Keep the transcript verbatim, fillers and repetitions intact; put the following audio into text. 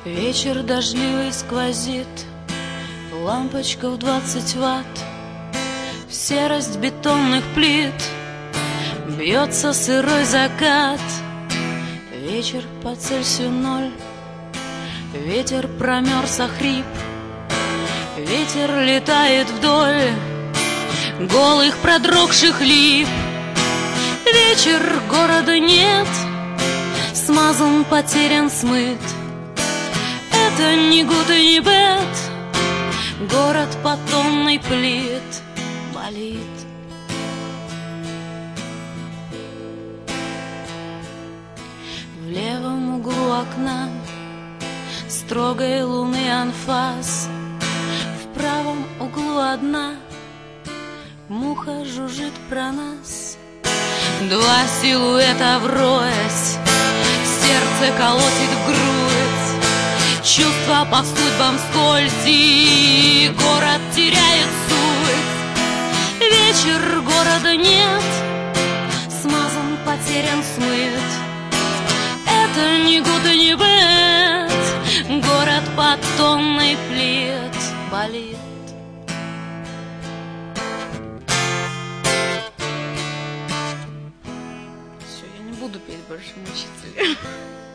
Вечер дождливый сквозит, лампочка в двадцать ватт, в серость бетонных плит бьется сырой закат. Вечер по Цельсию ноль, ветер промерз охрип, ветер летает вдоль голых продрогших лип. Вечер, города нет, смазан, потерян, смыт. Это не гуд и не бет, город по тонной плит болит. В левом углу окна строгой луны анфас, в правом углу одна муха жужжит про нас. Два силуэта врозь, сердце колотит в грудь, чувства по судьбам скользи, город теряет суть. Вечер, города нет, смазан, потерян, смыт. Это не гуд и не бет, город по тонной плит болит. Все, я не буду петь больше «Мучителя».